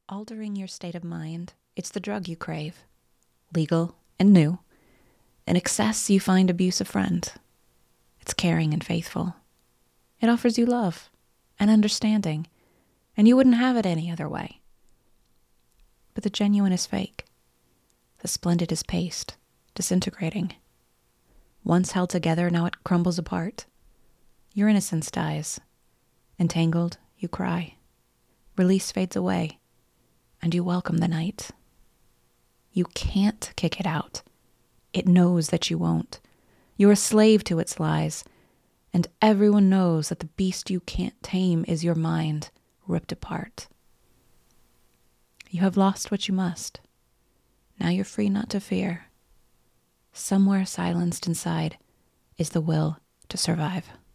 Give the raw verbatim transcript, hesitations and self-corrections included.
altering your state of mind. It's the drug you crave, legal and new. In excess, you find abuse a friend. It's caring and faithful. It offers you love and understanding, and you wouldn't have it any other way. But the genuine is fake. The splendid is paste, disintegrating. Once held together, now it crumbles apart. Your innocence dies. Entangled, you cry. Release fades away, and you welcome the night. You can't kick it out. It knows that you won't. You're a slave to its lies, and everyone knows that the beast you can't tame is your mind, ripped apart. You have lost what you must. Now you're free not to fear. Somewhere silenced inside is the will to survive.